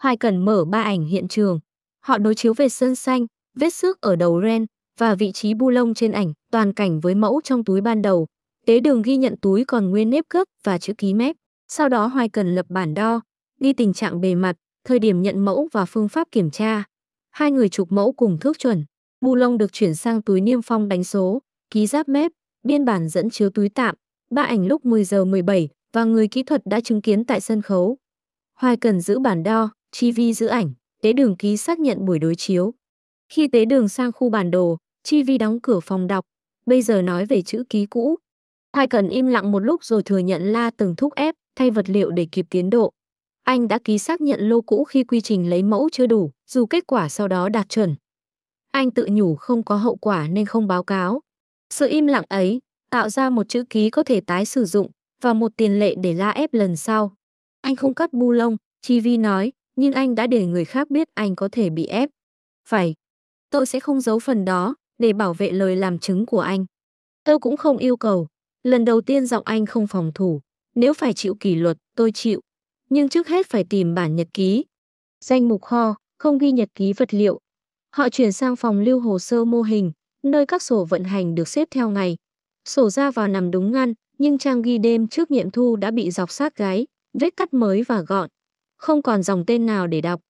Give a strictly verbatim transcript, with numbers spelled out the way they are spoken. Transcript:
Hoài Cẩn mở ba ảnh hiện trường. Họ đối chiếu về sân xanh, vết xước ở đầu ren và vị trí bu lông trên ảnh, toàn cảnh với mẫu trong túi ban đầu. Tế Đường ghi nhận túi còn nguyên nếp gấp và chữ ký mép. Sau đó Hoài Cẩn lập bản đo, ghi tình trạng bề mặt, thời điểm nhận mẫu và phương pháp kiểm tra. Hai người chụp mẫu cùng thước chuẩn. Bu lông được chuyển sang túi niêm phong đánh số, ký giáp mép, biên bản dẫn chiếu túi tạm. Ba ảnh lúc mười giờ mười bảy và người kỹ thuật đã chứng kiến tại sân khấu. Hoài Cẩn giữ bản đo, Chi Vi giữ ảnh, Tế Đường ký xác nhận buổi đối chiếu. Khi Tế Đường sang khu bản đồ, Chi Vi đóng cửa phòng đọc. Bây giờ nói về chữ ký cũ. Hoài Cẩn im lặng một lúc rồi thừa nhận La từng thúc ép, thay vật liệu để kịp tiến độ. Anh đã ký xác nhận lô cũ khi quy trình lấy mẫu chưa đủ, dù kết quả sau đó đạt chuẩn. Anh tự nhủ không có hậu quả nên không báo cáo. Sự im lặng ấy tạo ra một chữ ký có thể tái sử dụng và một tiền lệ để La ép lần sau. Anh không cắt bu lông, Chi Vi nói, nhưng anh đã để người khác biết anh có thể bị ép. Phải. Tôi sẽ không giấu phần đó, để bảo vệ lời làm chứng của anh. Tôi cũng không yêu cầu. Lần đầu tiên giọng anh không phòng thủ. Nếu phải chịu kỷ luật, tôi chịu. Nhưng trước hết phải tìm bản nhật ký. Danh mục kho, không ghi nhật ký vật liệu. Họ chuyển sang phòng lưu hồ sơ mô hình, nơi các sổ vận hành được xếp theo ngày. Sổ ra vào nằm đúng ngăn, nhưng trang ghi đêm trước nghiệm thu đã bị dọc sát gáy, vết cắt mới và gọn. Không còn dòng tên nào để đọc.